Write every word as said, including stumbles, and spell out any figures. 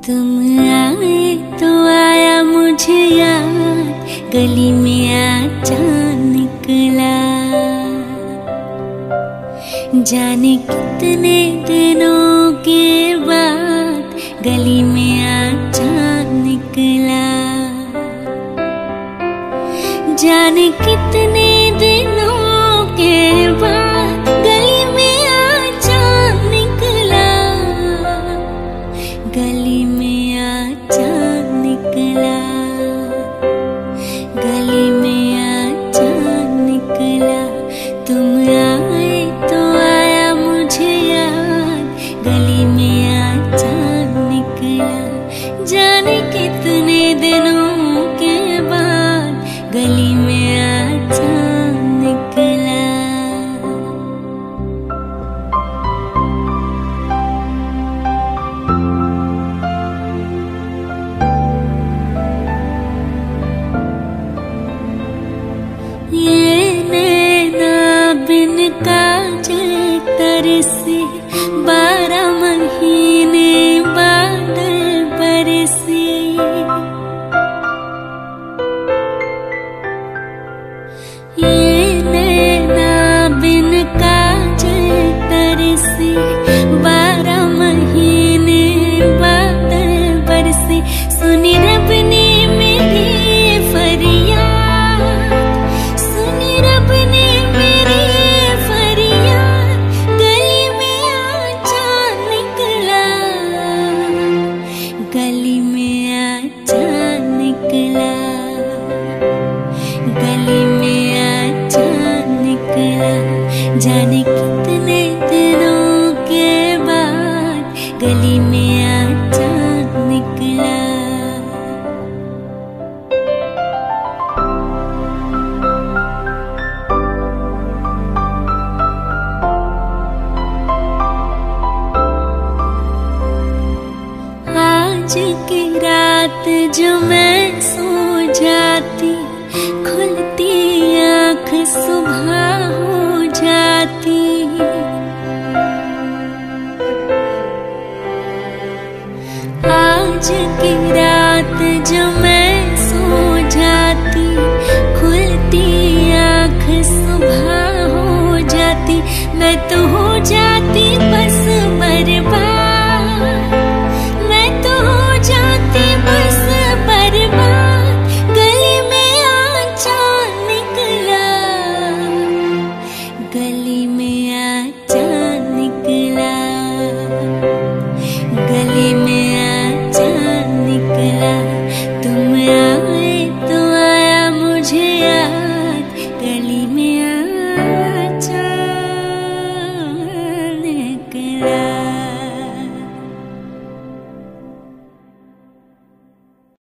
तुम आए तो आया मुझे याद, गली में आचा निकला। जाने कितने दिनों के बाद गली में आचा निकला। जाने कितने दिनों के बाद गली में आचा निकला। गली में आचा निकला। गली में आचा निकला। तुम आए तो आया मुझे याद, गली में आचा निकला। जाने कितने दिनों के बाद गली में आचा निकला। ये नैना बिन काजल तरसे, बारह महीने बादल बरसे। ये नैना बिन काजल तरसे, बारह महीने बादल बरसे। सुनी रब ने मेरी फरियाद, सुनी रब ने मेरी फरियाद। गली में आचा निकला। गली में आचा निकला। गली में आचा निकला। जाने कितने दिनों के बाद गली में आचा निकला। आज की रात जो मैं सो जाती, खुलती आँख सुबह हो जाती। आज की रात जो मैं सो जाती, खुलती आँख सुबह हो जाती। मैं तो हो जाती बस बर्बाद।